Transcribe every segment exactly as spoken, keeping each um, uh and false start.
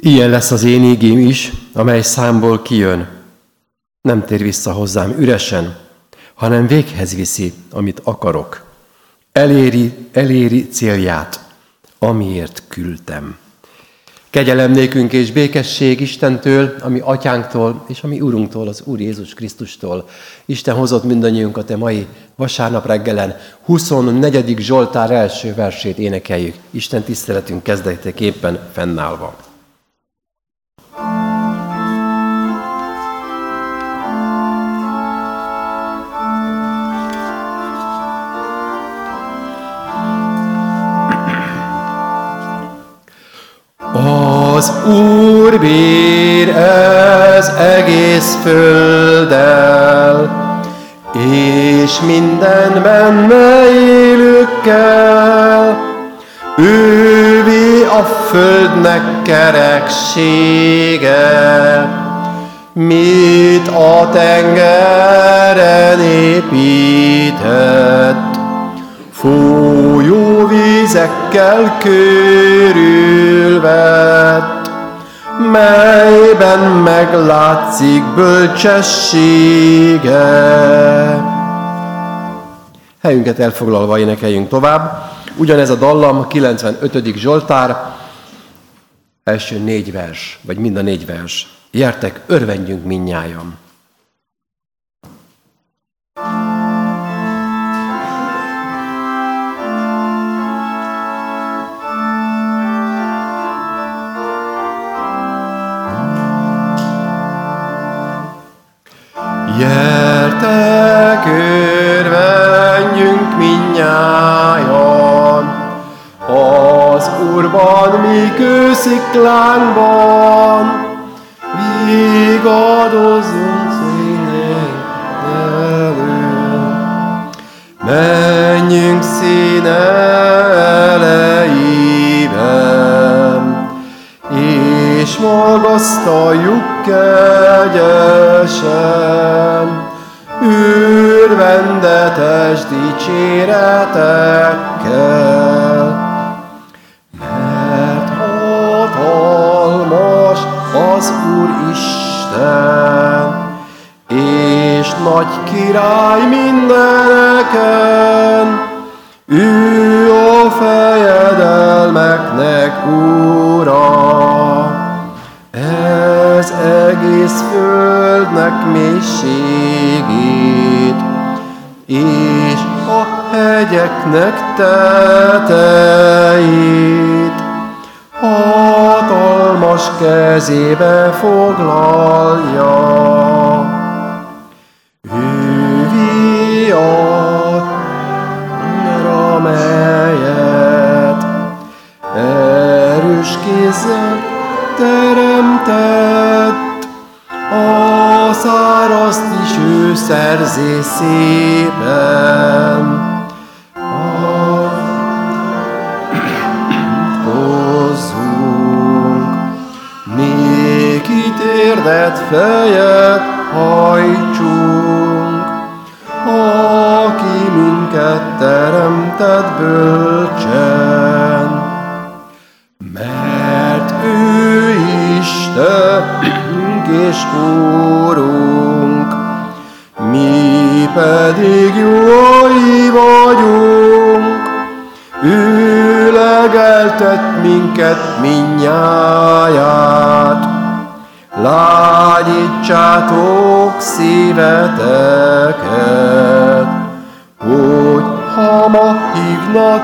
Ilyen lesz az én ígém is, amely számból kijön. Nem tér vissza hozzám üresen, hanem véghez viszi, amit akarok. Eléri, eléri célját, amiért küldtem. Kegyelem nékünk és békesség Istentől, ami atyánktól, és ami Urunktól, az Úr Jézus Krisztustól. Isten hozott mindannyiunkat a mai vasárnap reggelen. huszonnegyedik Zsoltár első versét énekeljük. Isten tiszteletünk kezdeteképpen fennállva. Az Úr bír ez egész földdel, és minden benne élőkkel. Ővé a földnek kereksége, mit a tengeren épített. Folyó vízekkel körülvett, melyben meglátszik bölcsessége. Helyünket elfoglalva énekeljünk tovább. Ugyanez a dallam, a kilencvenötödik Zsoltár, első négy vers, vagy mind a négy vers. Gyertek, örvendjünk mindnyájan! Gyertek, örvendjünk mindnyájan, az Úrban mi kősziklánkban, vigadozzunk színék elől. Menjünk színe elejében, és magasztaljuk kegyesen, örvendetes dicséretekkel. Mert hatalmas az Úr Isten, és nagy király mindeneken, ő a fejedelmeknek Ura. Ez egész földnek mélységét, és a hegyeknek tetejét hatalmas kezébe foglalja. Ővé a melyet erős kézzel teremtett, a szárazt is ő szerzi szépen. Hozzunk, néki térdet fejet hajtsunk, aki minket teremtett bölcsen. Mert ő Istenünk és Úrunk, mi pedig jói vagyunk. Ő legeltet minket mindnyáját, lágyítsátok szíveteket, hogy ha ma hívna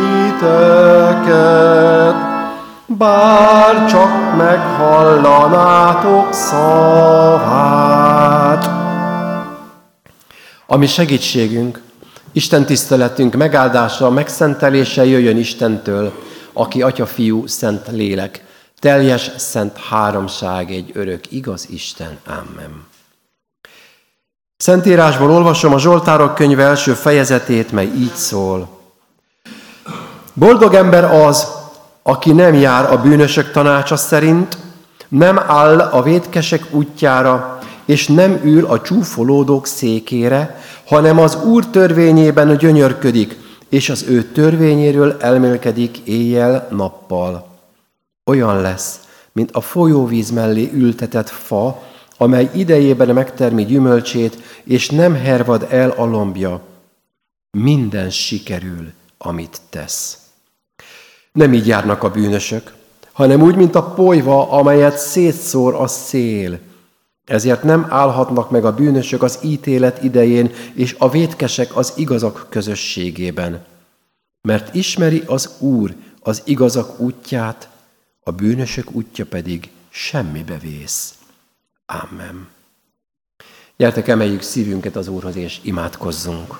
titeket, bár csak meghallanátok szavát. A mi segítségünk, Isten tiszteletünk megáldása, megszentelése jöjjön Istentől, aki Atya, Fiú, Szent Lélek, teljes szent háromság, egy örök igaz Isten. Amen. Szentírásból olvasom a Zsoltárok könyve első fejezetét, mely így szól. Boldog ember az, aki nem jár a bűnösök tanácsa szerint, nem áll a vétkesek útjára, és nem ül a csúfolódók székére, hanem az Úr törvényében gyönyörködik, és az ő törvényéről elmélkedik éjjel-nappal. Olyan lesz, mint a folyóvíz mellé ültetett fa, amely idejében megtermi gyümölcsét, és nem hervad el a lombja. Minden sikerül, amit tesz. Nem így járnak a bűnösök, hanem úgy, mint a polyva, amelyet szétszór a szél. Ezért nem állhatnak meg a bűnösök az ítélet idején, és a vétkesek az igazak közösségében. Mert ismeri az Úr az igazak útját, a bűnösök útja pedig semmibe vész. Amen. Gyertek, emeljük szívünket az Úrhoz, és imádkozzunk.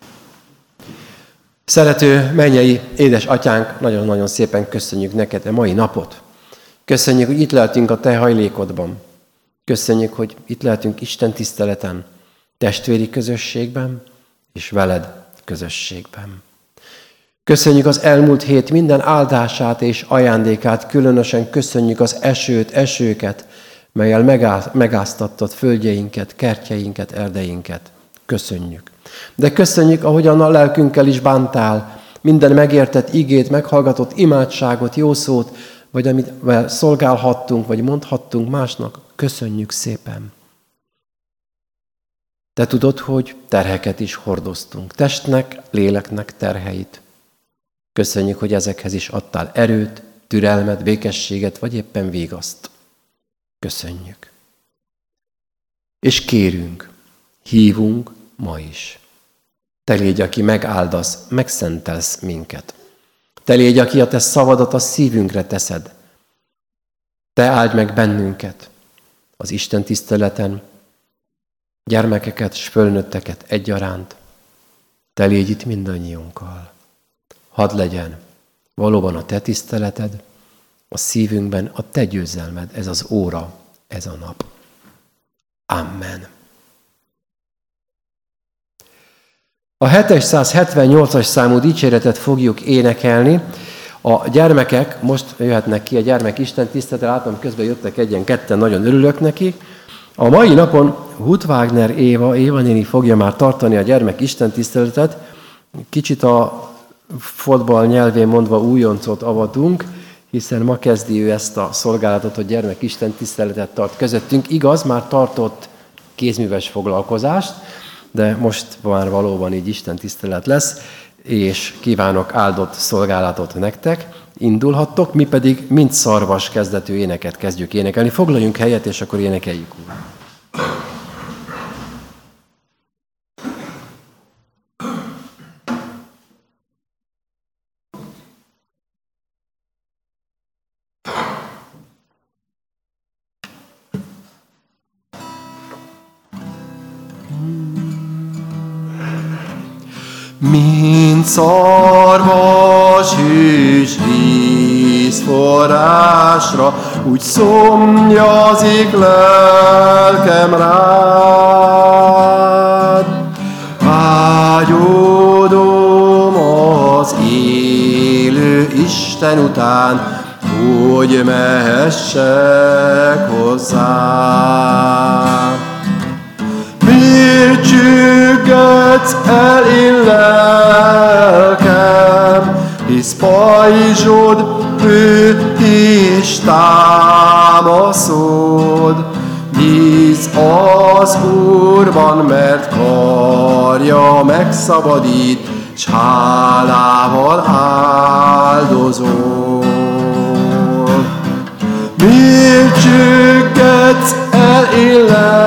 Szerető mennyei édes atyánk, nagyon-nagyon szépen köszönjük neked a mai napot. Köszönjük, hogy itt lehetünk a te hajlékodban. Köszönjük, hogy itt lehetünk Isten tiszteleten, testvéri közösségben és veled közösségben. Köszönjük az elmúlt hét minden áldását és ajándékát, különösen köszönjük az esőt, esőket, mellyel megáztattad földjeinket, kertjeinket, erdeinket. Köszönjük. De köszönjük, ahogyan a lelkünkkel is bántál, minden megértett igét, meghallgatott imádságot, jó szót, vagy amit szolgálhattunk, vagy mondhattunk másnak, köszönjük szépen. Te tudod, hogy terheket is hordoztunk, testnek, léleknek terheit. Köszönjük, hogy ezekhez is adtál erőt, türelmet, békességet, vagy éppen vigaszt. Köszönjük. És kérünk, hívunk ma is. Te légy, aki megáldasz, megszentelsz minket. Te légy, aki a te szavadat a szívünkre teszed. Te áldj meg bennünket az Isten tiszteleten, gyermekeket és fölnőtteket egyaránt. Te légy itt mindannyiunkkal. Hadd legyen valóban a te tiszteleted, a szívünkben a te győzelmed, ez az óra, ez a nap. Amen. A hétszázhetvennyolcas számú dicséretet fogjuk énekelni. A gyermekek most jöhetnek ki, a gyermek Isten tiszteletre, látom, közben jöttek egyen-ketten, nagyon örülök neki. A mai napon Hutwagner Éva, Éva néni fogja már tartani a gyermek Isten tiszteletet. Kicsit a fotball nyelvén mondva újoncot avatunk, hiszen ma kezdi ő ezt a szolgálatot, hogy gyermek Isten tiszteletet tart közöttünk. Igaz, már tartott kézműves foglalkozást, de most már valóban így Isten tisztelet lesz, és kívánok áldott szolgálatot nektek. Indulhattok, mi pedig mint szarvas kezdetű éneket kezdjük énekelni. Foglaljunk helyet, és akkor énekeljük úgy. Mint szarvas hűs vízforrásra, úgy szomjazik lelkem rád. Vágyódom az élő Isten után, hogy mehessek hozzád. Miért csüggedsz el én lelkem, hisz pajzsod ő és támaszod. Bízz az Úrban, mert karja megszabadít, s hálával áldozol. Miért csüggedsz el én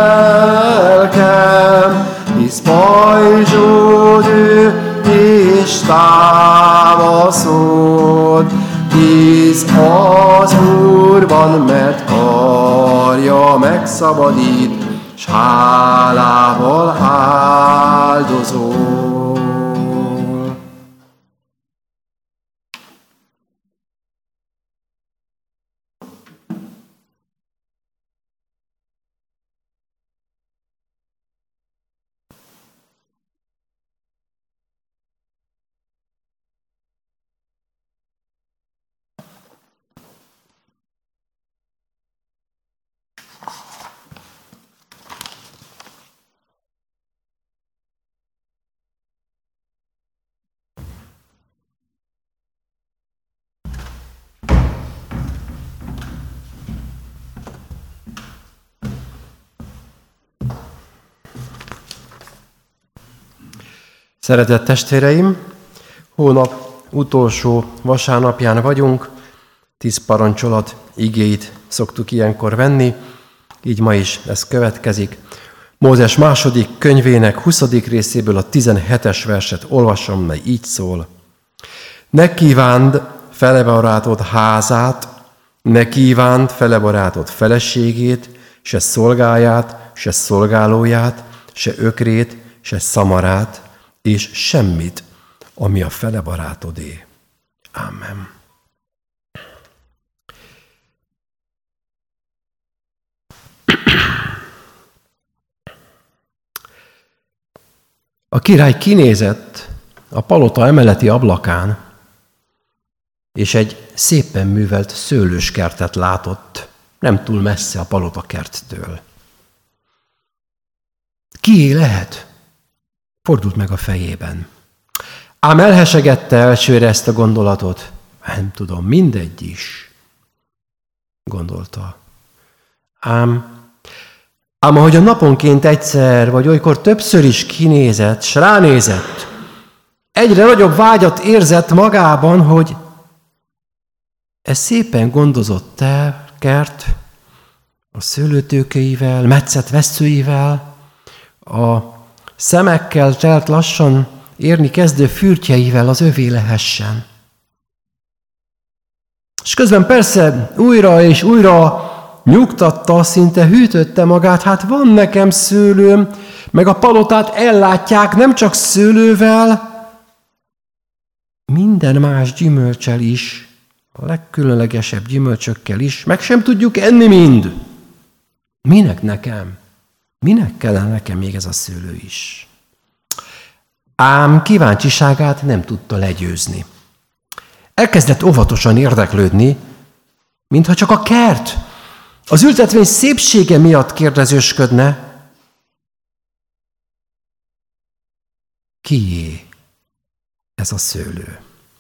lelkem, hisz pajzsod ő és támaszod. Bízz az Úrban, mert karja megszabadít, s hálával áldozol. Szeretett testvéreim, hónap utolsó vasárnapján vagyunk, tíz parancsolat igéit szoktuk ilyenkor venni, így ma is ez következik. Mózes második könyvének huszadik részéből a tizenhetes verset olvasom, mely így szól. Ne kívánd felebarátod házát, ne kívánd felebarátod feleségét, se szolgáját, se szolgálóját, se ökrét, se szamarát, és semmit, ami a fele barátodé. Ámen. A király kinézett a palota emeleti ablakán, és egy szépen művelt szőlőskertet látott, nem túl messze a palotakerttől. Kié lehet? Fordult meg a fejében. Ám elhesegette elsőre ezt a gondolatot. Nem tudom, mindegy is, gondolta. Ám, ám ahogy a naponként egyszer, vagy olykor többször is kinézett, s ránézett, egyre nagyobb vágyat érzett magában, hogy ez szépen gondozott el, kert, a szőlőtőkeivel, metszett vesszőivel, a szemekkel telt lassan érni kezdő fürtjeivel az övé lehessen. És közben persze újra és újra nyugtatta, szinte hűtötte magát, hát van nekem szőlőm, meg a palotát ellátják nem csak szőlővel, minden más gyümölccsel is, a legkülönlegesebb gyümölcsökkel is, meg sem tudjuk enni mind. Minek nekem? Minek kellene nekem még ez a szőlő is? Ám kíváncsiságát nem tudta legyőzni. Elkezdett óvatosan érdeklődni, mintha csak a kert, az ültetvény szépsége miatt kérdezősködne. Kié ez a szőlő?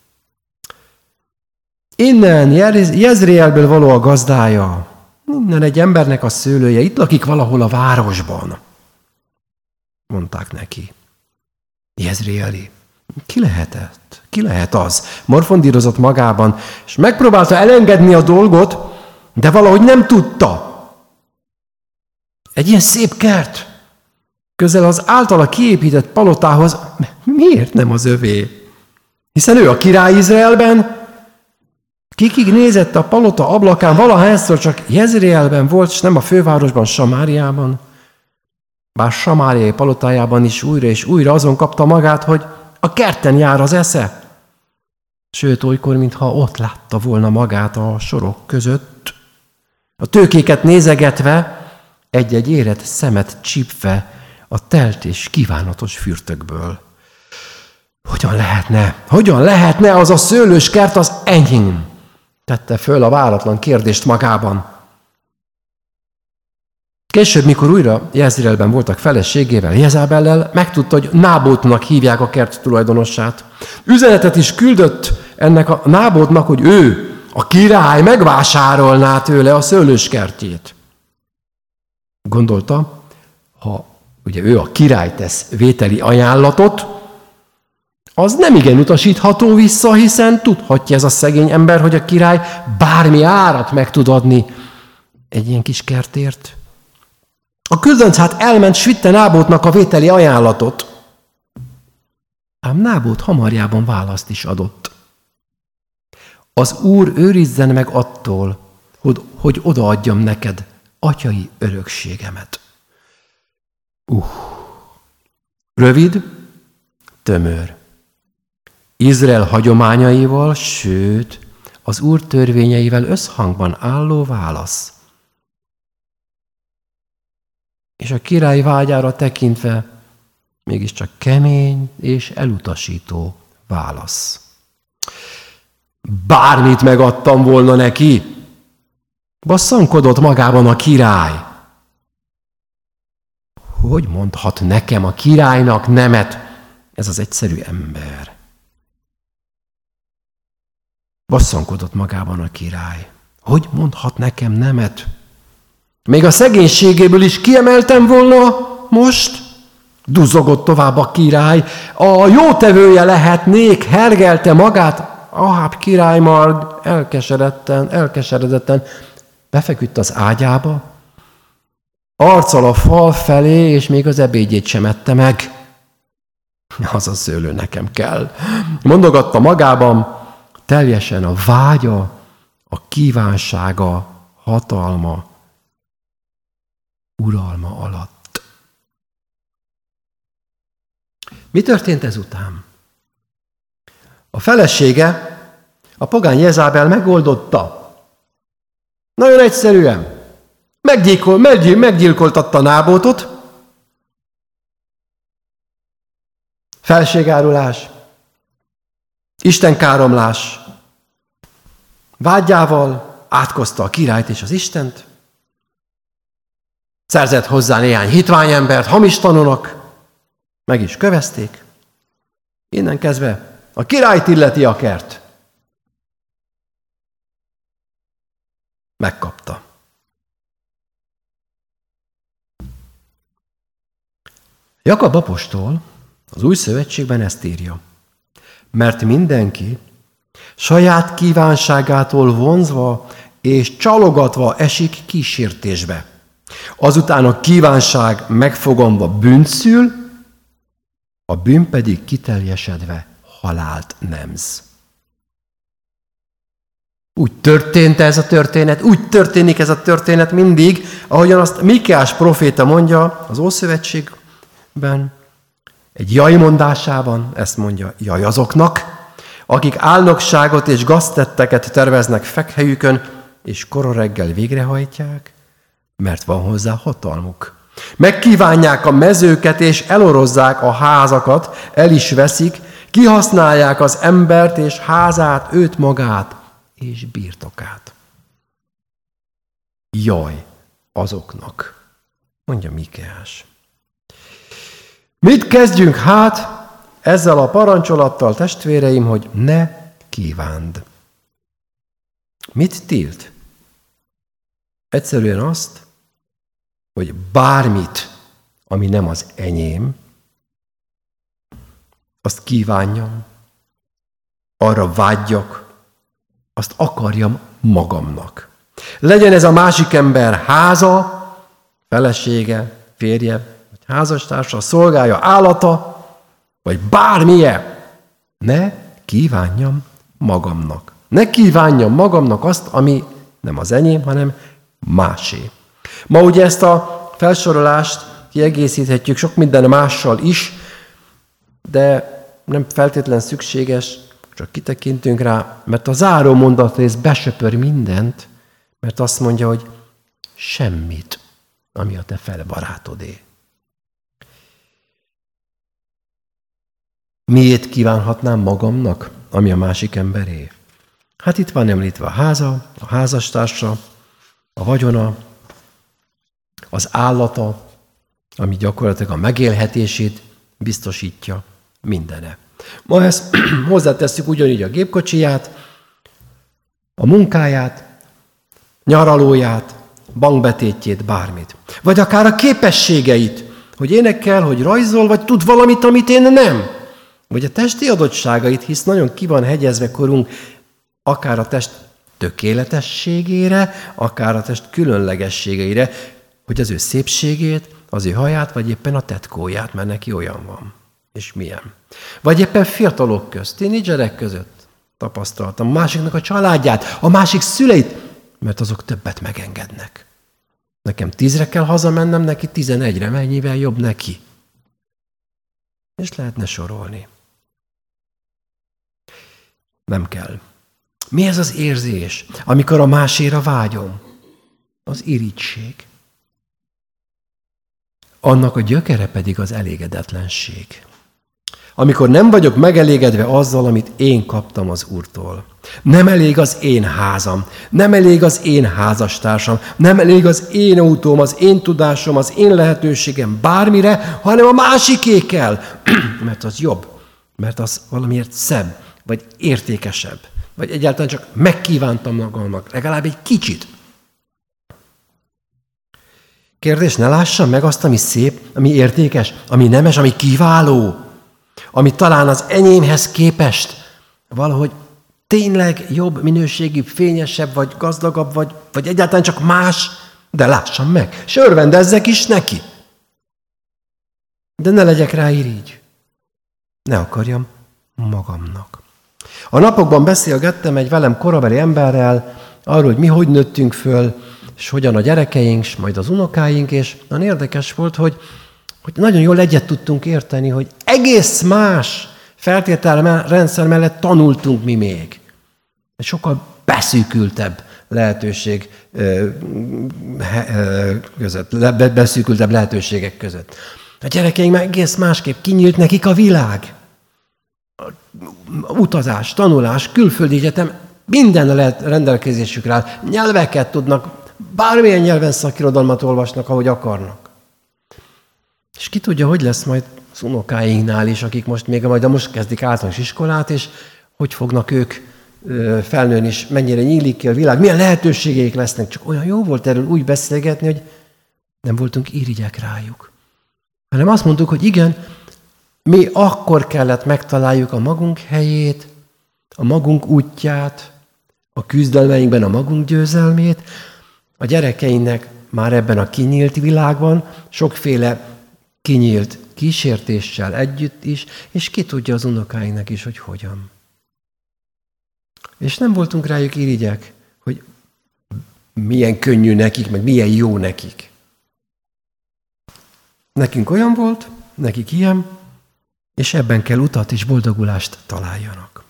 Innen Jezreelből való a gazdája, innen egy embernek a szőlője, itt lakik valahol a városban, mondták neki. Jezreeli. Ki lehetett? Ki lehet az? Morfondírozott magában, és megpróbálta elengedni a dolgot, de valahogy nem tudta. Egy ilyen szép kert, közel az általa kiépített palotához, miért nem az övé? Hiszen ő a király Izraelben, kikig nézett a palota ablakán, valahányszor csak Jezreelben volt, és nem a fővárosban, Samáriában. Bár samáriai palotájában is újra és újra azon kapta magát, hogy a kerten jár az esze. Sőt, olykor, mintha ott látta volna magát a sorok között, a tőkéket nézegetve, egy-egy érett szemet csípve a telt és kívánatos fürtökből. Hogyan lehetne, hogyan lehetne az a szőlős kert az enyém? Tette föl a váratlan kérdést magában. Később, mikor újra Jezreelben voltak feleségével, Jezabellel, megtudta, hogy Nábótnak hívják a kert tulajdonossát. Üzenetet is küldött ennek a Nábótnak, hogy ő, a király megvásárolná tőle a szőlős kertjét. Gondolta, ha ugye ő a király tesz vételi ajánlatot, az nem igen utasítható vissza, hiszen tudhatja ez a szegény ember, hogy a király bármi árat meg tud adni egy ilyen kis kertért. A küldönc hát elment, s vitte Nábótnak a vételi ajánlatot. Ám Nábót hamarjában választ is adott. Az Úr őrizzen meg attól, hogy, hogy odaadjam neked atyai örökségemet. Uh, rövid, tömör. Izrael hagyományaival, sőt, az Úr törvényeivel összhangban álló válasz. És a király vágyára tekintve mégiscsak kemény és elutasító válasz. Bármit megadtam volna neki, basszankodott magában a király. Hogy mondhat nekem a királynak nemet ez az egyszerű ember? Basszankodott magában a király. Hogy mondhat nekem nemet? Még a szegénységéből is kiemeltem volna most? Duzzogott tovább a király. A jótevője lehetnék, hergelte magát. Aháb király már elkeseredetten, elkeseredetten befeküdt az ágyába, arccal a fal felé, és még az ebédjét sem ette meg. Az a szőlő nekem kell. Mondogatta magában, teljesen a vágya, a kívánsága, hatalma, uralma alatt. Mi történt ezután? A felesége, a pogány Jezábel megoldotta. Nagyon egyszerűen. Meggyilkol, meggyil, meggyilkoltatta Nábótot. Felségárulás, istenkáromlás, vágyával átkozta a királyt és az Istent, szerzett hozzá néhány hitványembert, hamis tanúnak, meg is kövezték. Innen kezdve a királyt illeti a kert. Megkapta. Jakab apostol az Új Szövetségben ezt írja. Mert mindenki saját kívánságától vonzva és csalogatva esik kísértésbe. Azután a kívánság megfoganva bűnt szül, a bűn pedig kiteljesedve halált nemz. Úgy történt ez a történet, úgy történik ez a történet mindig, ahogyan azt Mikéás proféta mondja az Ószövetségben, egy jaj mondásában, ezt mondja, jaj azoknak, akik álnokságot és gaztetteket terveznek fekhelyükön, és kora reggel végrehajtják, mert van hozzá hatalmuk. Megkívánják a mezőket, és elorozzák a házakat, el is veszik, kihasználják az embert és házát, őt magát és birtokát. Jaj azoknak, mondja Mikéás. Mit kezdjünk hát ezzel a parancsolattal, testvéreim, hogy ne kívánd? Mit tilt? Egyszerűen azt, hogy bármit, ami nem az enyém, azt kívánjam, arra vágyjak, azt akarjam magamnak. Legyen ez a másik ember háza, felesége, férje, vagy házastársa, szolgája, állata, vagy bármilyen. Ne kívánjam magamnak. Ne kívánjam magamnak azt, ami nem az enyém, hanem másé. Ma ugye ezt a felsorolást kiegészíthetjük sok minden mással is, de nem feltétlen szükséges, csak kitekintünk rá, mert a záró mondatrész besöpör mindent, mert azt mondja, hogy semmit, ami a te fele barátodé. Miért kívánhatnám magamnak, ami a másik emberé? Hát itt van említve a háza, a házastársa, a vagyona, az állata, ami gyakorlatilag a megélhetését biztosítja, mindene. Ma ezt hozzátesszük ugyanígy a gépkocsiját, a munkáját, nyaralóját, bankbetétjét, bármit. Vagy akár a képességeit, hogy énekel, hogy rajzol, vagy tud valamit, amit én nem. Vagy a testi adottságait, hisz nagyon ki van hegyezve korunk, akár a test tökéletességére, akár a test különlegességeire, hogy az ő szépségét, az ő haját, vagy éppen a tetkóját, mert neki olyan van. És milyen. Vagy éppen fiatalok közt, tínédzserek között tapasztaltam, a másiknak a családját, a másik szüleit, mert azok többet megengednek. Nekem tízre kell hazamennem, neki tizenegyre, mennyivel jobb neki. És lehetne sorolni. Nem kell. Mi ez az érzés, amikor a máséra vágyom? Az irigység. Annak a gyökere pedig az elégedetlenség. Amikor nem vagyok megelégedve azzal, amit én kaptam az Úrtól. Nem elég az én házam, nem elég az én házastársam, nem elég az én autóm, az én tudásom, az én lehetőségem bármire, hanem a másiké kell, mert az jobb, mert az valamiért szebb, vagy értékesebb, vagy egyáltalán csak megkívántam magamnak, legalább egy kicsit. Kérdés, ne lássam meg azt, ami szép, ami értékes, ami nemes, ami kiváló, ami talán az enyémhez képest valahogy tényleg jobb, minőségűbb, fényesebb, vagy gazdagabb, vagy, vagy egyáltalán csak más, de lássam meg, és örvendezzek is neki. De ne legyek rá irigy. Ne akarjam magamnak. A napokban beszélgettem egy velem korabeli emberrel arról, hogy mi hogy nőttünk föl, és hogyan a gyerekeink, és majd az unokáink, és nagyon érdekes volt, hogy, hogy nagyon jól egyet tudtunk érteni, hogy egész más feltételrendszer mellett tanultunk mi még. Egy sokkal beszűkültebb lehetőség között, beszűkültebb lehetőségek között. A gyerekeink már egész másképp kinyílt nekik a világ. Utazás, tanulás, külföldi egyetem, minden a lehet rendelkezésükre áll. Nyelveket tudnak, bármilyen nyelven szakirodalmat olvasnak, ahogy akarnak. És ki tudja, hogy lesz majd az unokáinknál is, akik most még majd most kezdik általános iskolát, és hogy fognak ők felnőni, és mennyire nyílik ki a világ, milyen lehetőségeik lesznek. Csak olyan jó volt erről úgy beszélgetni, hogy nem voltunk irigyek rájuk. Hanem azt mondtuk, hogy igen, mi akkor kellett megtaláljuk a magunk helyét, a magunk útját, a küzdelmeinkben a magunk győzelmét, a gyerekeinknek már ebben a kinyílt világban, sokféle kinyílt kísértéssel együtt is, és ki tudja az unokáinknak is, hogy hogyan. És nem voltunk rájuk irigyek, hogy milyen könnyű nekik, meg milyen jó nekik. Nekünk olyan volt, nekik ilyen, és ebben kell utat és boldogulást találjanak.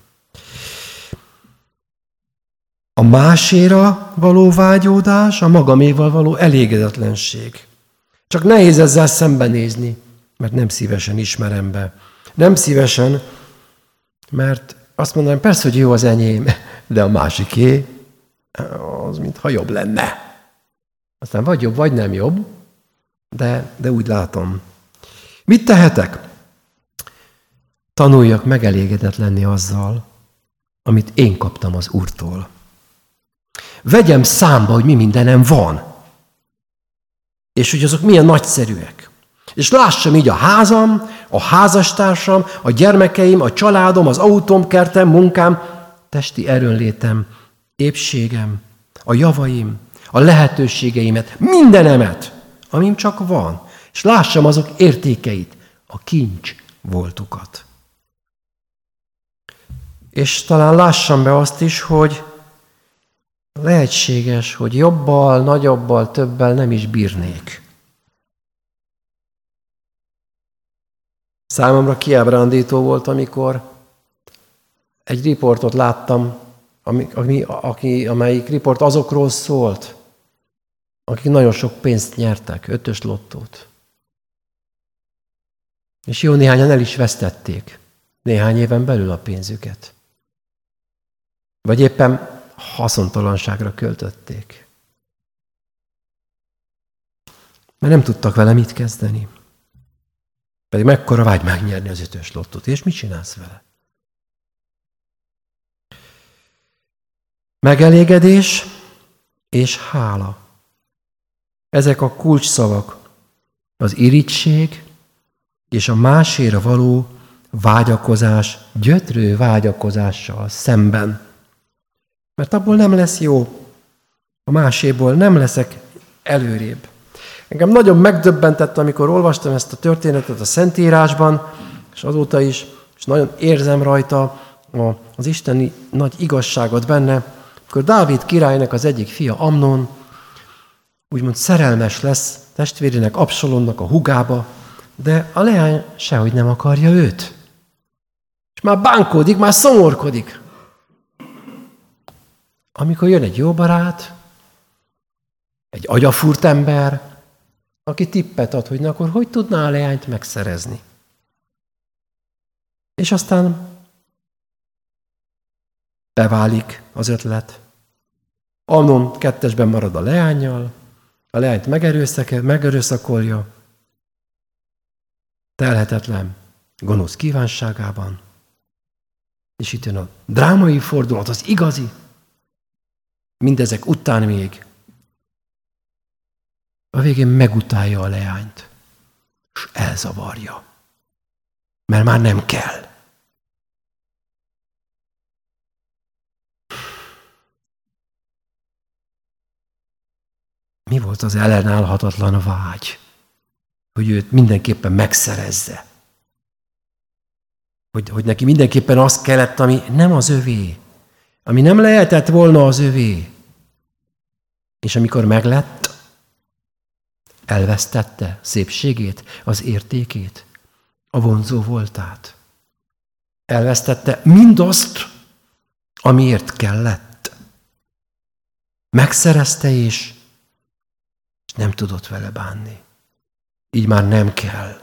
A máséra való vágyódás, a magaméval való elégedetlenség. Csak nehéz ezzel szembenézni, mert nem szívesen ismerem be. Nem szívesen, mert azt mondanám, persze, hogy jó az enyém, de a másiké, az mintha jobb lenne. Aztán vagy jobb, vagy nem jobb, de, de úgy látom. Mit tehetek? Tanuljak megelégedett lenni azzal, amit én kaptam az Úrtól. Vegyem számba, hogy mi mindenem van, és hogy azok milyen nagyszerűek. És lássam így a házam, a házastársam, a gyermekeim, a családom, az autóm, kertem, munkám, testi erőnlétem, épségem, a javaim, a lehetőségeimet, mindenemet, amim csak van, és lássam azok értékeit, a kincs voltukat. És talán lássam be azt is, hogy lehetséges, hogy jobbal, nagyobbal, többel nem is bírnék. Számomra kiábrándító volt, amikor egy riportot láttam, ami, ami, aki, amelyik riport azokról szólt, akik nagyon sok pénzt nyertek, ötös lottót. És jó néhányan el is vesztették néhány éven belül a pénzüket. Vagy éppen haszontalanságra költötték. Mert nem tudtak vele mit kezdeni. Pedig mekkora vágy megnyerni az ötös lottót. És mit csinálsz vele? Megelégedés és hála. Ezek a kulcsszavak. Az irigység és a máséra való vágyakozás, gyötrő vágyakozással szemben. Mert abból nem lesz jó. A máséból nem leszek előrébb. Engem nagyon megdöbbentett, amikor olvastam ezt a történetet a Szentírásban, és azóta is, és nagyon érzem rajta az isteni nagy igazságot benne, akkor Dávid királynak az egyik fia, Amnon, úgymond szerelmes lesz testvérének, Absalomnak a húgába, de a leány sehogy nem akarja őt. És már bánkódik, már szomorkodik. Amikor jön egy jó barát, egy agyafúrt ember, aki tippet ad, hogy na akkor hogy tudná a leányt megszerezni. És aztán beválik az ötlet. Amnon kettesben marad a leánnyal, a leányt megerőszakolja, telhetetlen, gonosz kívánságában, és itt jön a drámai fordulat, az igazi. Mindezek után még a végén megutálja a leányt, és elzavarja, mert már nem kell. Mi volt az ellenállhatatlan vágy, hogy őt mindenképpen megszerezze? Hogy, hogy neki mindenképpen az kellett, ami nem az övé, ami nem lehetett volna az övé. És amikor meglett, elvesztette szépségét, az értékét, a vonzó voltát. Elvesztette mindazt, amiért kellett. Megszerezte és nem tudott vele bánni. Így már nem kell.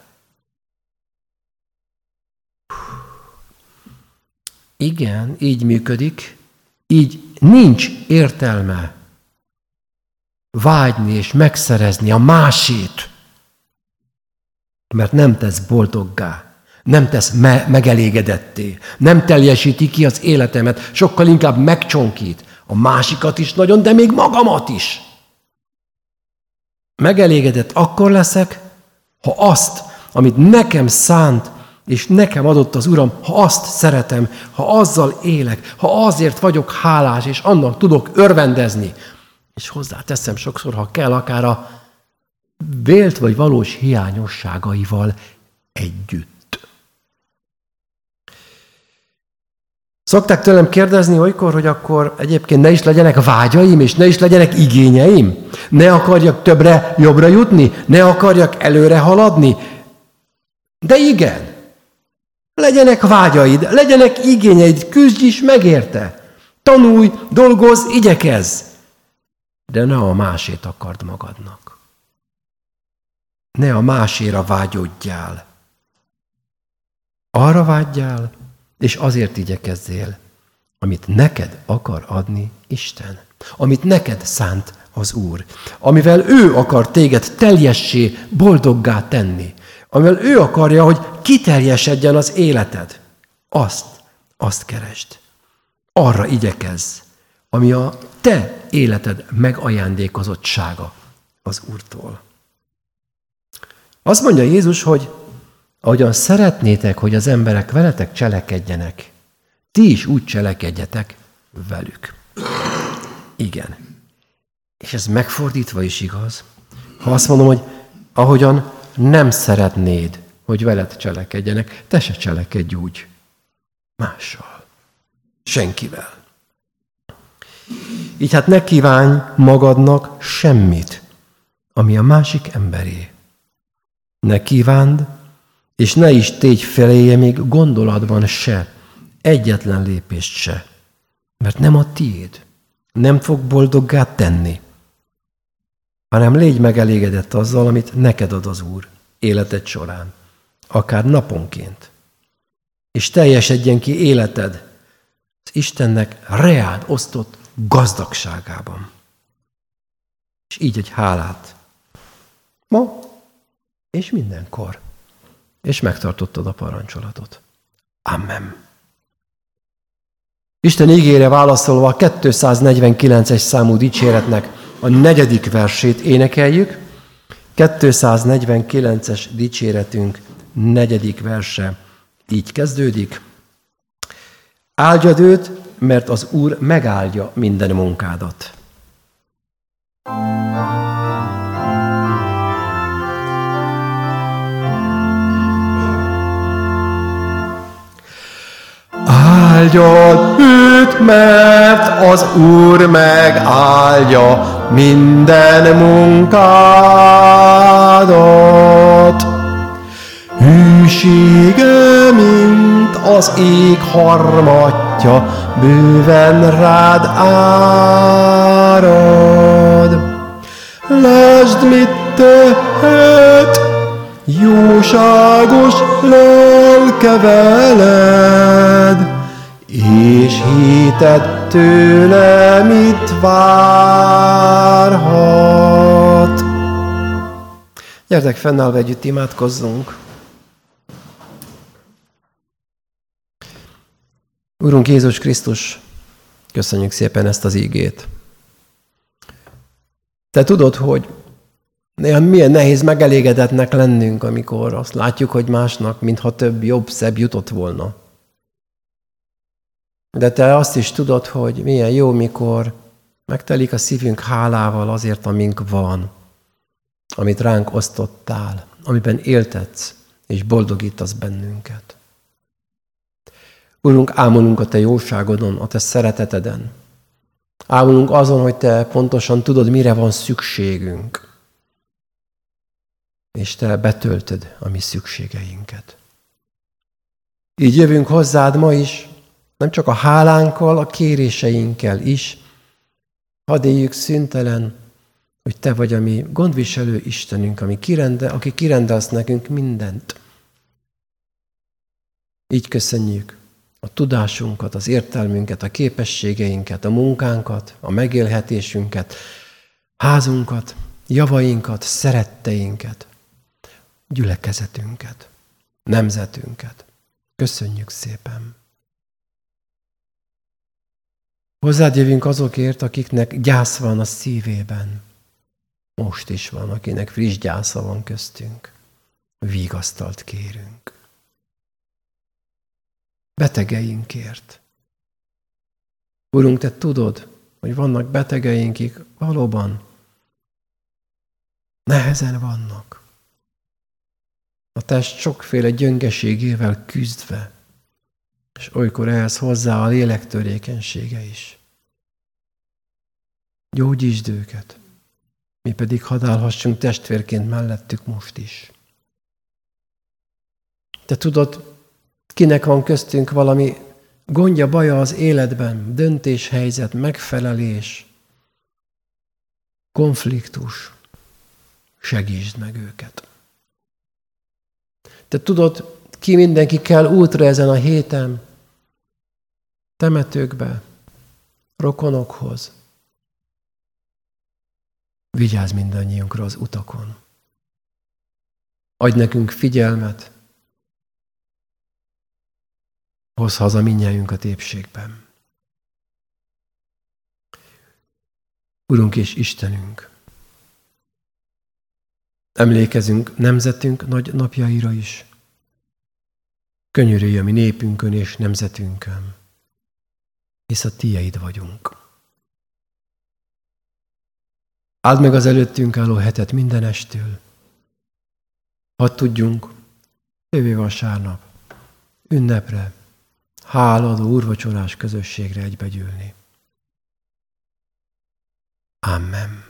Igen, így működik, így nincs értelme vágyni és megszerezni a másét, mert nem tesz boldoggá, nem tesz me- megelégedetté, nem teljesíti ki az életemet, sokkal inkább megcsonkít a másikat is nagyon, de még magamat is. Megelégedett akkor leszek, ha azt, amit nekem szánt, és nekem adott az Uram, ha azt szeretem, ha azzal élek, ha azért vagyok hálás, és annak tudok örvendezni. És hozzáteszem sokszor, ha kell, akár a vélt vagy valós hiányosságaival együtt. Szokták tőlem kérdezni olykor, hogy akkor egyébként ne is legyenek vágyaim, és ne is legyenek igényeim? Ne akarjak többre, jobbra jutni? Ne akarjak előre haladni? De igen! Legyenek vágyaid, legyenek igényeid, küzdj is meg érte. Tanulj, dolgozz, igyekezz. De ne a másét akard magadnak. Ne a máséra vágyodjál. Arra vágyjál, és azért igyekezzél, amit neked akar adni Isten. Amit neked szánt az Úr. Amivel ő akar téged teljessé, boldoggá tenni. Amivel ő akarja, hogy kiteljesedjen az életed. Azt, azt keresd. Arra igyekezz, ami a te életed megajándékozottsága az Úrtól. Azt mondja Jézus, hogy ahogyan szeretnétek, hogy az emberek veletek cselekedjenek, ti is úgy cselekedjetek velük. Igen. És ez megfordítva is igaz. Ha azt mondom, hogy ahogyan nem szeretnéd, hogy veled cselekedjenek, te se cselekedj úgy. Mással. Senkivel. Így hát ne kívánj magadnak semmit, ami a másik emberé. Ne kívánd, és ne is tégy feléje még gondolatban se, egyetlen lépést se, mert nem a tiéd, nem fog boldoggá tenni, hanem légy megelégedett azzal, amit neked ad az Úr életed során, akár naponként. És teljesedjen ki életed az Istennek reád osztott gazdagságában. És így egy hálát ma és mindenkor. És megtartottad a parancsolatot. Amen. Isten ígére válaszolva a kétszáznegyvenkilences számú dicséretnek a negyedik versét énekeljük. kétszáznegyvenkilences dicséretünk negyedik verse így kezdődik. Áldjad őt, mert az Úr megáldja minden munkádat. Áldjad őt, mert az Úr megáldja minden munkádat. Hűsége, mint az ég harmatja, bőven rád árad. Lásd, mit tehet, jóságos lelke veled, és hited tőle mit várhat. Gyertek, fennállva együtt imádkozzunk. Úrunk Jézus Krisztus, köszönjük szépen ezt az ígét. Te tudod, hogy Néha milyen nehéz megelégedetnek lennünk, amikor azt látjuk, hogy másnak, mintha több, jobb, szebb jutott volna. De te azt is tudod, hogy milyen jó, mikor megtelik a szívünk hálával azért, amink van, amit ránk osztottál, amiben éltetsz, és boldogítasz bennünket. Urunk, ámulunk a te jóságodon, a te szereteteden. Ámulunk azon, hogy te pontosan tudod, mire van szükségünk. És te betöltöd a mi szükségeinket. Így jövünk hozzád ma is, nem csak a hálánkkal, a kéréseinkkel is. Hadd éljük szüntelen, hogy te vagy a mi gondviselő Istenünk, ami kirendel, aki kirendelsz nekünk mindent. Így köszönjük a tudásunkat, az értelmünket, a képességeinket, a munkánkat, a megélhetésünket, házunkat, javainkat, szeretteinket, gyülekezetünket, nemzetünket. Köszönjük szépen! Hozzád jövünk azokért, akiknek gyász van a szívében. Most is van, akinek friss gyásza van köztünk. Vigasztalt kérünk. Betegeinkért. Urunk, te tudod, hogy vannak betegeink, akik valóban nehezen vannak. A test sokféle gyöngeségével küzdve, és olykor ehhez hozzá a lélek törékenysége is. Gyógyítsd őket, mi pedig hadd állhassunk testvérként mellettük most is. Te tudod, kinek van köztünk valami gondja, baja az életben, döntéshelyzet, megfelelés, konfliktus, segítsd meg őket. Te tudod, ki mindenki kell útra ezen a héten, temetőkbe, rokonokhoz. Vigyázz mindannyiunkra az utakon. Adj nekünk figyelmet, hozz haza mindnyájunkat épségben. Urunk és Istenünk, emlékezünk nemzetünk nagy napjaira is. Könyörülj a mi népünkön és nemzetünkön, hisz a tieid vagyunk. Áld meg az előttünk álló hetet mindenestől. Hadd tudjunk jövő vasárnap ünnepre, háladó úrvacsorás közösségre egybegyűlni. Amen.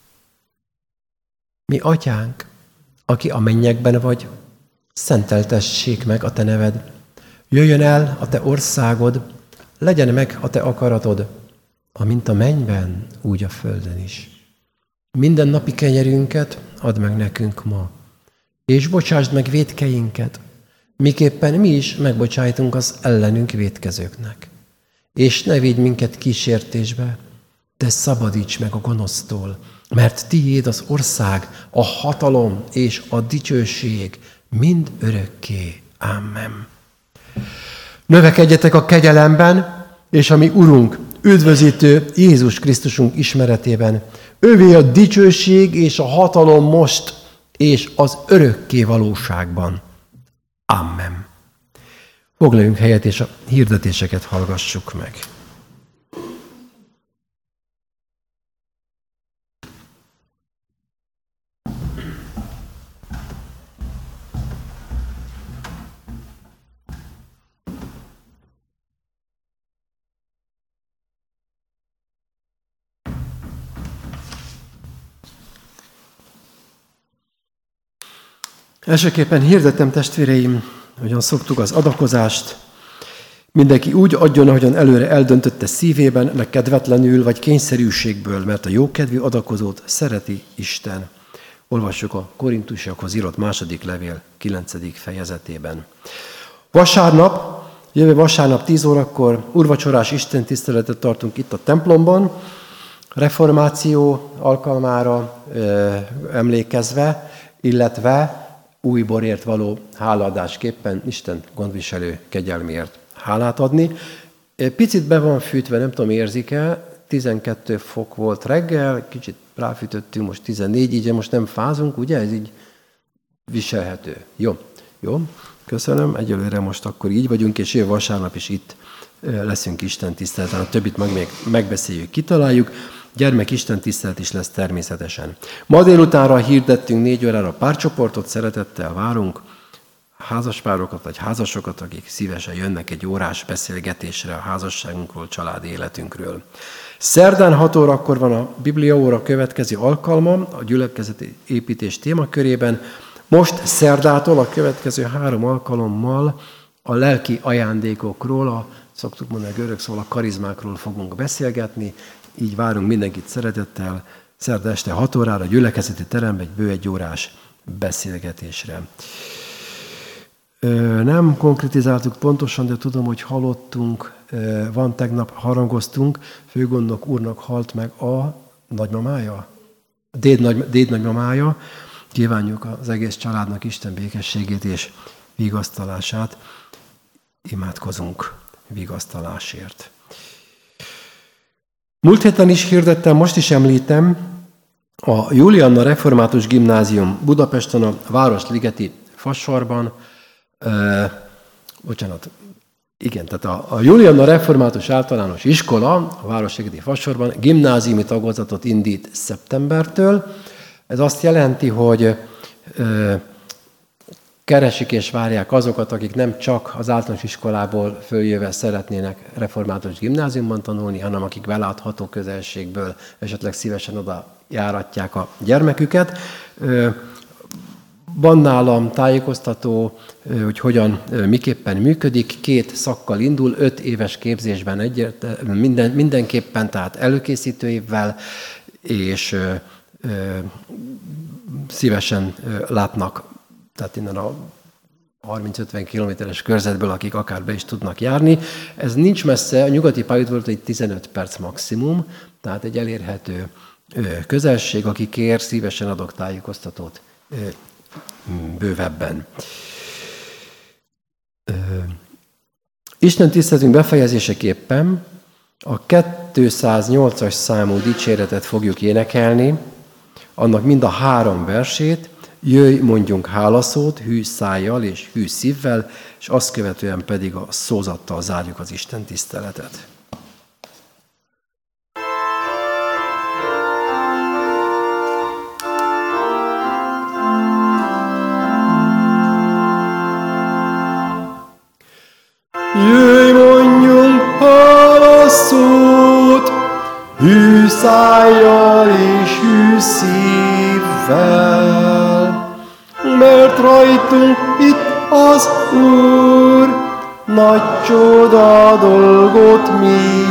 Mi atyánk, aki a mennyekben vagy, szenteltessék meg a te neved. Jöjjön el a te országod, legyen meg a te akaratod, amint a mennyben, úgy a földön is. Minden napi kenyerünket add meg nekünk ma, és bocsásd meg vétkeinket, miképpen mi is megbocsájtunk az ellenünk vétkezőknek. És ne védj minket kísértésbe, de szabadíts meg a gonosztól, mert tiéd az ország, a hatalom és a dicsőség mind örökké. Amen. Növekedjetek a kegyelemben, és a mi Urunk, üdvözítő Jézus Krisztusunk ismeretében. Ővé a dicsőség és a hatalom most, és az örökké valóságban. Amen. Foglaljunk helyet, és a hirdetéseket hallgassuk meg. Elsőképpen hirdetem, testvéreim, hogyan szoktuk az adakozást. Mindenki úgy adjon, ahogyan előre eldöntötte szívében, meg kedvetlenül vagy kényszerűségből, mert a jókedvű adakozót szereti Isten. Olvassuk a Korintusiakhoz írott második levél kilencedik fejezetében. Vasárnap, jövő vasárnap tíz órakor úrvacsorás istentiszteletet tartunk itt a templomban, reformáció alkalmára ö, emlékezve, illetve új borért való hálaadásképpen Isten gondviselő kegyelméért hálát adni. Picit be van fűtve, nem tudom, érzik-e, tizenkét fok volt reggel, kicsit ráfűtöttünk, most tizennégy, így most nem fázunk, ugye? Ez így viselhető. Jó, jó. Köszönöm. Egyelőre most akkor így vagyunk, és jövő vasárnap is itt leszünk Isten tiszteleten. A többit meg még megbeszéljük, kitaláljuk. Gyermek Isten tisztelet is lesz természetesen. Ma délutánra hirdettünk négy órára párcsoportot, szeretettel várunk házaspárokat vagy házasokat, akik szívesen jönnek egy órás beszélgetésre a házasságunkról, családi életünkről. Szerdán hat órakor van a Bibliaóra következő alkalma a gyülekezeti építés témakörében. Most szerdától a következő három alkalommal a lelki ajándékokról, a, szoktuk mondani, a görög szóval a karizmákról fogunk beszélgetni. Így várunk mindenkit szeretettel szerda este hat órára a gyülekezeti teremben egy bő egy órás beszélgetésre. Nem konkretizáltuk pontosan, de tudom, hogy halottunk, van tegnap harangoztunk, főgondnok úrnak halt meg a nagymamája, a déd, nagy, déd nagymamája. Kívánjuk az egész családnak Isten békességét és vigasztalását. Imádkozunk vigasztalásért. Múlt héten is hirdettem, most is említem, a Julianna Református Gimnázium Budapesten a Városligeti Fasorban, Uh, bocsánat, igen, tehát a, a Julianna Református Általános Iskola a Városligeti Fasorban gimnáziumi tagozatot indít szeptembertől. Ez azt jelenti, hogy uh, keresik és várják azokat, akik nem csak az általános iskolából följöve szeretnének református gimnáziumban tanulni, hanem akik belátható közelségből esetleg szívesen oda járatják a gyermeküket. Uh, Van nálam tájékoztató, hogy hogyan, miképpen működik. Két szakkal indul, öt éves képzésben egyért, minden, mindenképpen, tehát előkészítő évvel, és ö, ö, szívesen látnak, tehát innen a harminc-ötven kilométeres körzetből, akik akár be is tudnak járni. Ez nincs messze, a nyugati pályaudvartól egy tizenöt perc maximum, tehát egy elérhető közelség, aki kér, szívesen adok tájékoztatót bővebben. Isten tiszteletünk befejezéseképpen a kétszáznyolcas számú dicséretet fogjuk énekelni, annak mind a három versét, jöjj, mondjunk hálaszót, hű szájjal és hű szívvel, és azt követően pedig a szózattal zárjuk az Isten tiszteletet. Jöjj, mondjunk hálaszót, hű szájjal és hű szívvel, mert rajtunk itt az Úr, nagy csoda dolgot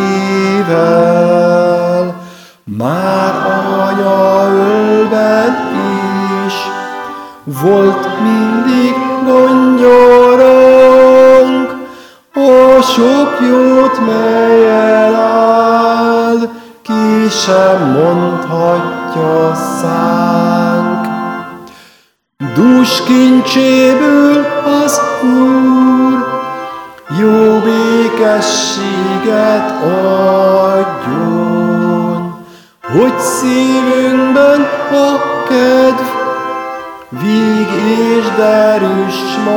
mivel. Már anya ölben is volt mindig gondja ránk, a sok jót, mellyel áld, ki sem mondhatja szánk. Dús kincséből az Úr jó békességet adjon, hogy szívünkben a kedv víg és derűs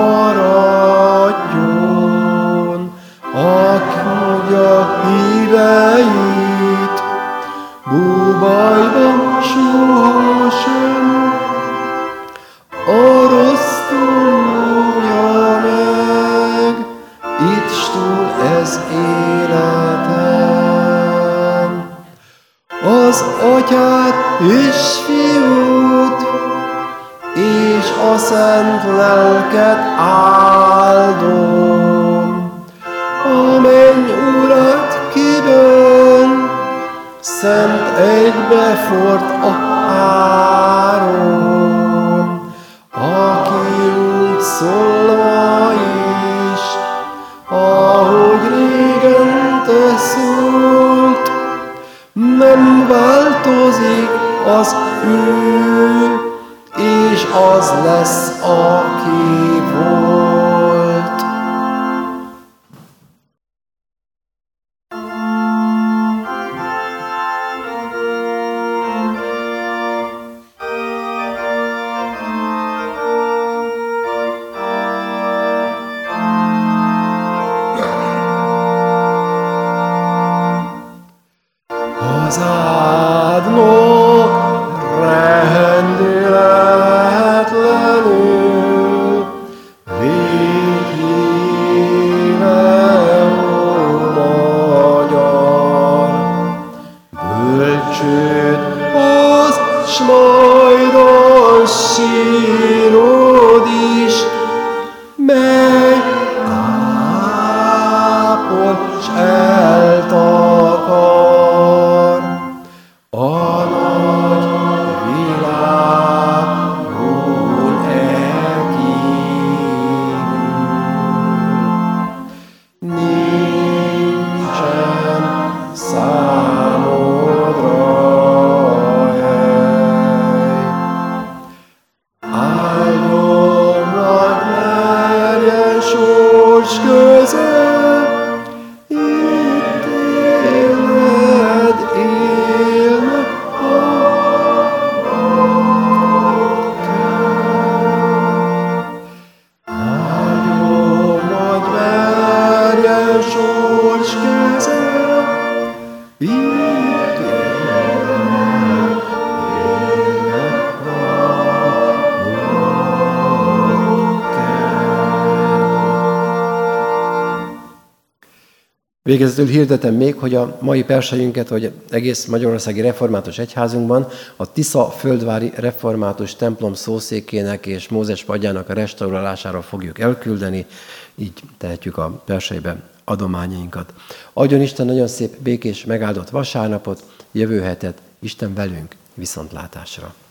maradjon. Aki a híveit, búbajban sohasem, a rossz tanulja meg, itt stúl ez életen. Az Atyát és Fiút, és a Szent Lelket áldom, a menny Urat kiben, szent egybefort a három, aki úgy szól ma is, ahogy régen te szólt, nem változik az ő, és az lesz, aki volt. sírod is, mely ápol s eltakar. A nagy világon elkívül nincsen számodra hely. Áldom nagy merjen sors közel, itt élned, élned, áldom nagy merjen sors közel, itt élned, élned valók kell. Végezetül hirdetem még, hogy a mai persejünket, vagy egész Magyarországi Református Egyházunkban a Tisza földvári református templom szószékének és Mózes padjának a restaurálására fogjuk elküldeni, így tehetjük a persejbe adományainkat. Adjon Isten nagyon szép, békés, megáldott vasárnapot, jövő hetet, Isten velünk, viszontlátásra!